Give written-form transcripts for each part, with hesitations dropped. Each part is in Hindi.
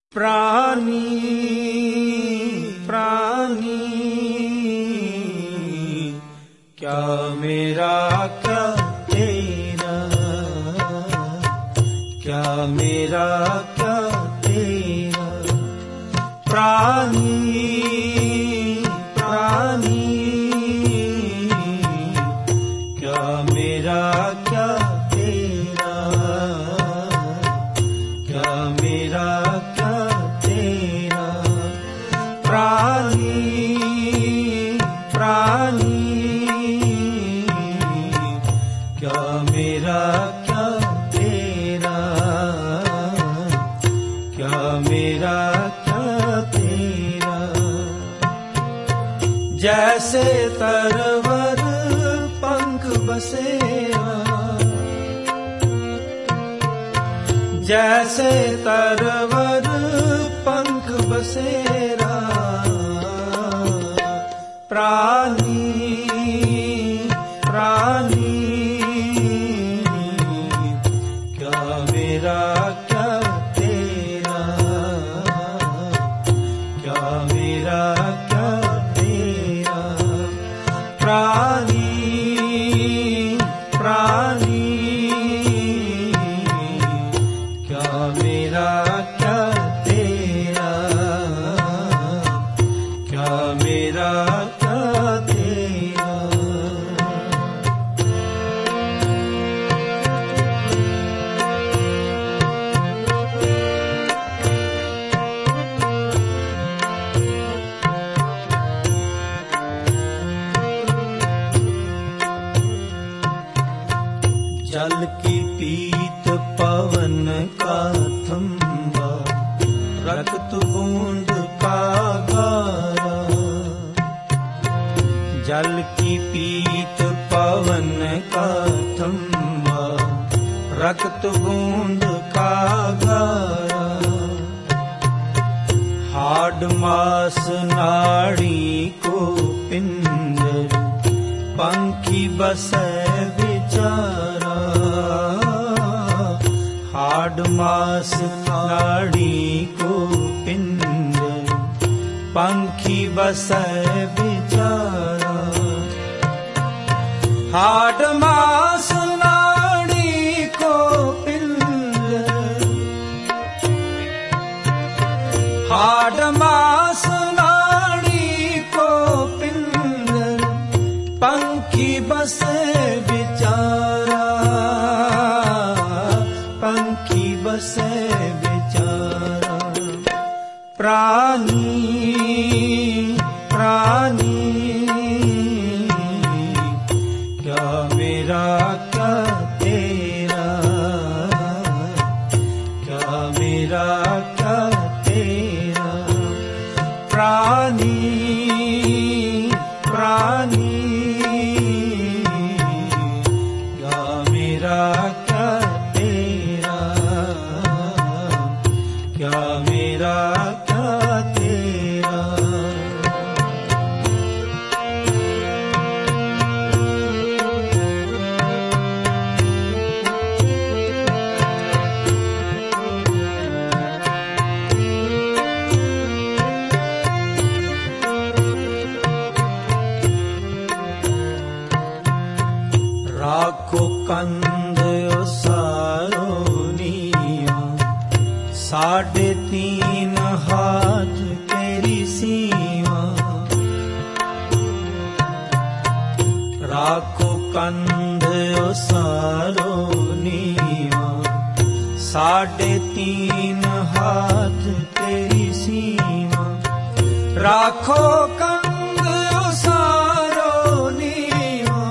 प्राणी प्राणी क्या मेरा क्या तेरा, क्या मेरा क्या तेरा। प्राणी प्राणी क्या मेरा क्या तेरा, क्या मेरा क्या तेरा। प्राणी प्राणी क्या मेरा क्या तेरा, क्या मेरा क्या तेरा। जैसे तरवर पंख बसेरा, जैसे तरवर पंख बसेरा। प्राणी प्राणी क्या मेरा क्या तेरा, क्या मेरा क्या तेरा। प्राणी प्राणी क्या मेरा क्या तेरा, क्या मेरा क्या तेरा। जल की पीत पवन का थंबा, रक्त बूंद का गारा। जल की पीत पवन का थंबा, रक्त बूंद का गारा। हाड मास नाड़ी को पिंजर, पंखी बसे बेचारा। हाड मास नाड़ी को पिंजर, पंखी बसे बेचारा। हाड मास नाड़ी को पिंजर, हाड मास नाड़ी को पिंजर, पंखी बसे बेचारा, पंखी बसे बेचारा। प्राणी प्राणी क्या मेरा क्या तेरा, क्या मेरा क्या तेरा। प्राणी प्राणी क्या मेरा क्या तेरा, क्या मेरा क्या तेरा। राखो कंद सारो निया, 3.5 हाथ तेरी सीमा। राखो कंद सारो निया, 3.5 हाथ तेरी सीमा। राखो कंद सारो निया,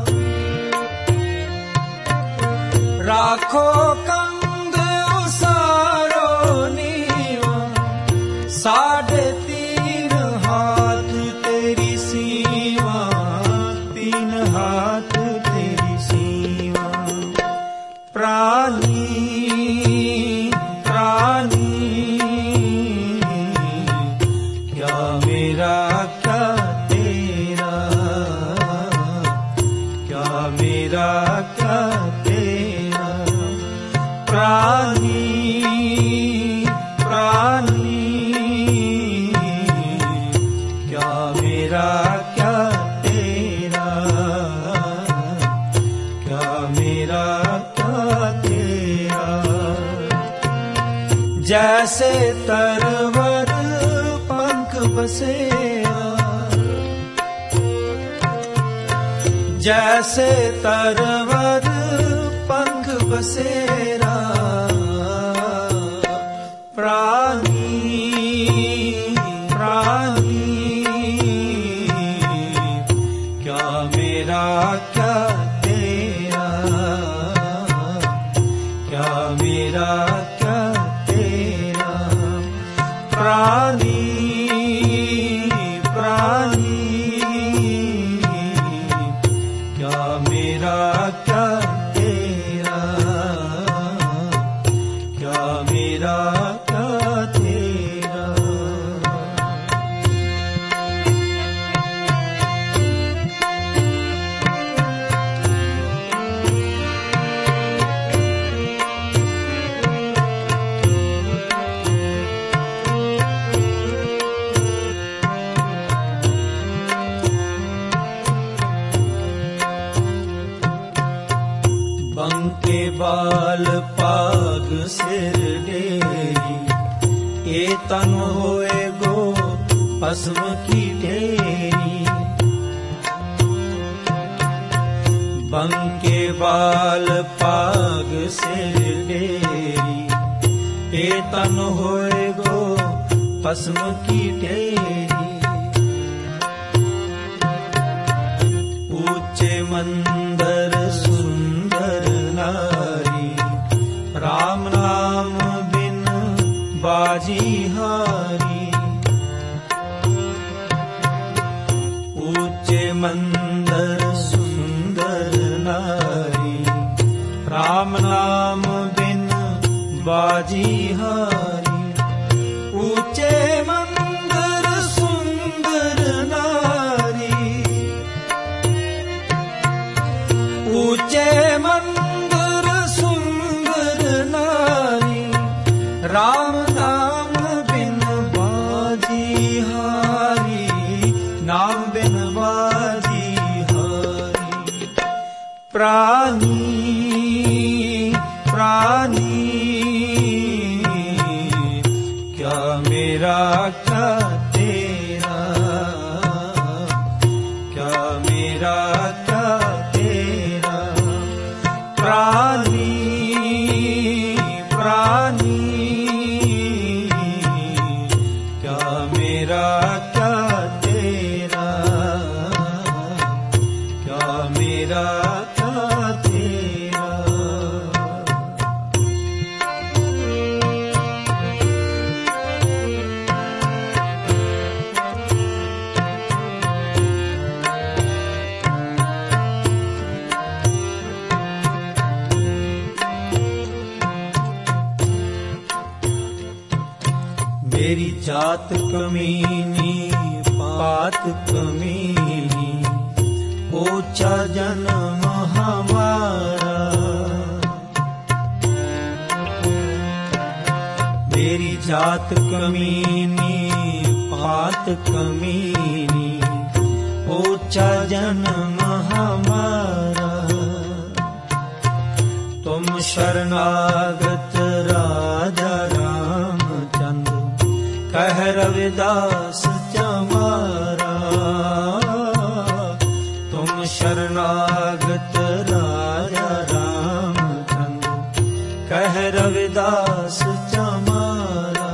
राखो कंद सारो नीवा। 3.5 हाथ तेरी सीमा, 3 हाथ तेरी सीमा। प्राणी प्राणी क्या मेरा क्या तेरा, क्या मेरा क्या तेरा। जैसे तरवर पंख बसेरा, जैसे तरवर पंख बसेरा, प्राणी प्राणी क्या मेरा क्या तेरा, क्या मेरा क्या तेरा, प्राणी प्राणी क्या मेरा क्या तेरा, क्या मेरा क्या तेरा। बंके बाल पाग सिर डेरी, ए तन होए गो भस्म की ढेरी। बंके बाल पाग सिर डेरी, ए तन होए गो भस्म की ढेरी। ऊंचे मंदिर सुंदर नारी, राम नाम बिन बाजी हारी। ऊंचे मंदिर सुंदर नारी, राम नाम बिन बाजी हारी। ऊंचे मंदिर सुंदर नारी, ऊंचे मंदिर सुंदर नारी, राम नाम बिन बाजी हारी, नाम बिन बाजी हारी। प्राणी प्राणी क्या मेरा क्या तेरा, क्या मेरा क्या तेरा। प्राणी प्राणी क्या मेरा क्या तेरा, क्या मेरा क्या तेरा। मेरी जात कमीनी पात कमीनी, ओछा जन्म हमारा। मेरी जात कमीनी पात कमीनी, ओछा जन्म हमारा। तुम शरणागत राजा रामचंद्र, कह रविदास चमारा। तुम शरणागत राजा रामचंद्र, कह रविदास चमारा।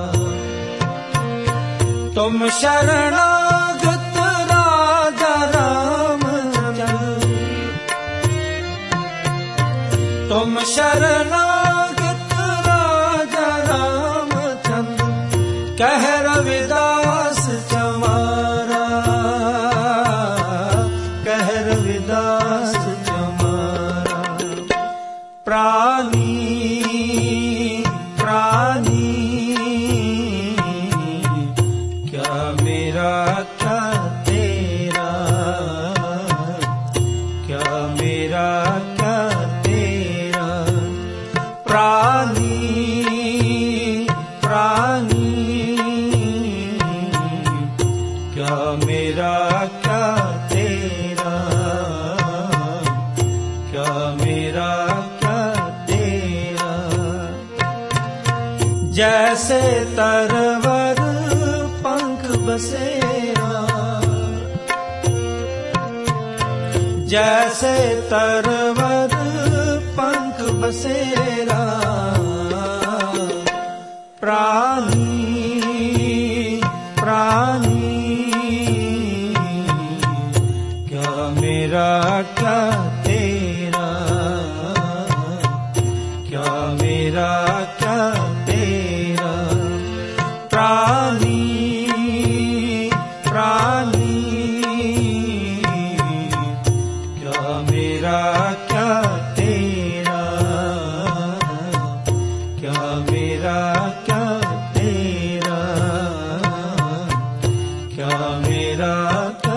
तुम शरणागत राजा रामचंद्र, तुम शरणागत राजा रामचंद्र, कह रविदास चमारा, कह रविदास चमारा। प्राणी प्राणी क्या मेरा क्या तेरा, क्या मेरा क्या तेरा। प्राणी प्राणी क्या मेरा क्या तेरा, क्या मेरा क्या तेरा। जैसे तरवर पंख बसेरा, जैसे तरवर पंख बसेरा, प्राणी प्राणी क्या मेरा क्या तेरा, क्या मेरा क्या तेरा, प्राणी प्राणी क्या मेरा क्या तेरा, क्या मेरा क्या तेरा, क्या मेरा क्या